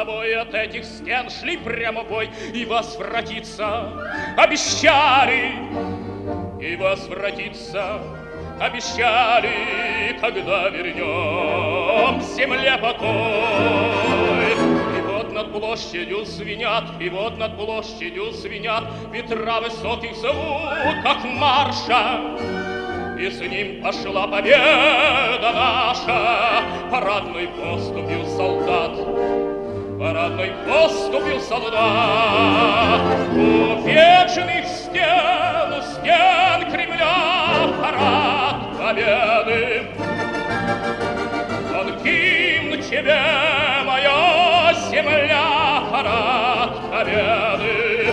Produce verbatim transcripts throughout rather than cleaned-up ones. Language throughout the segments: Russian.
собой от этих стен шли прямо в бой и возвратиться обещали, и возвратиться обещали, когда вернем земле покой. И вот над площадью звенят, и вот над площадью звенят ветра высоких зовут, как марша. И с ним пошла победа наша парадной поступью солдат, парадной поступью солдат. У вечных стен, у стен Кремля парад победы. Он гимн тебе, моя земля, парад победы.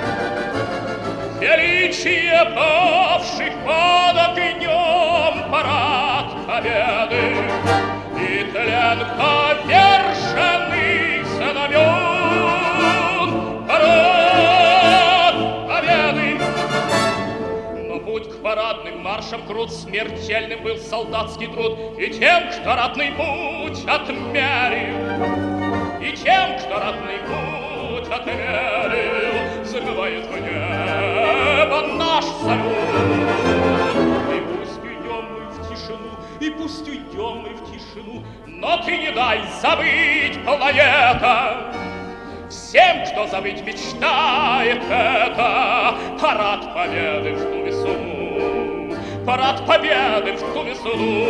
Величие павших под огнем парад победы и тлен поверженных знамен парад победы. Но путь к парадным маршам крут, смертельным был солдатский труд, и тем, кто ратный путь отмерил, и тем, кто ратный путь отмерил, взрывает в небо наш салют. И пусть уйдем мы в тишину, и пусть уйдем мы в тишину, но ты не дай забыть, планета, всем, кто забыть мечтает это, парад победы в ту весну, парад победы в ту весну.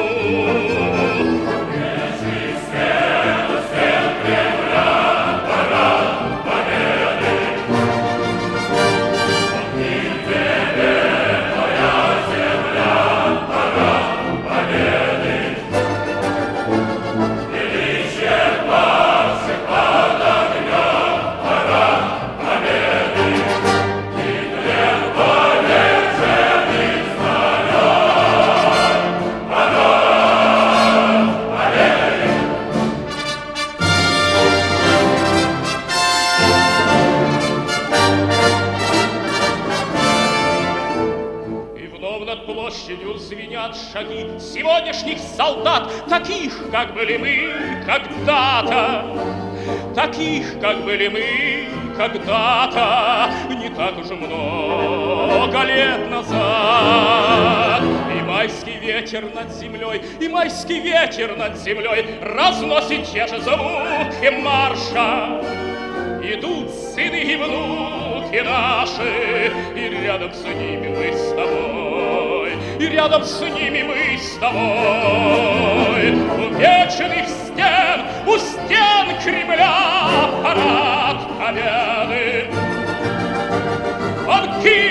Если стен, стен Кремля, парад победы. Звенят шаги сегодняшних солдат, таких, как были мы когда-то, таких, как были мы когда-то, не так уж много лет назад. И майский ветер над землей, и майский ветер над землей разносит те же звуки марша. Идут сыны и внуки наши, и рядом с ними мы с тобой, и рядом с ними мы с тобой. У вечных стен, у стен Кремля парад победы. Он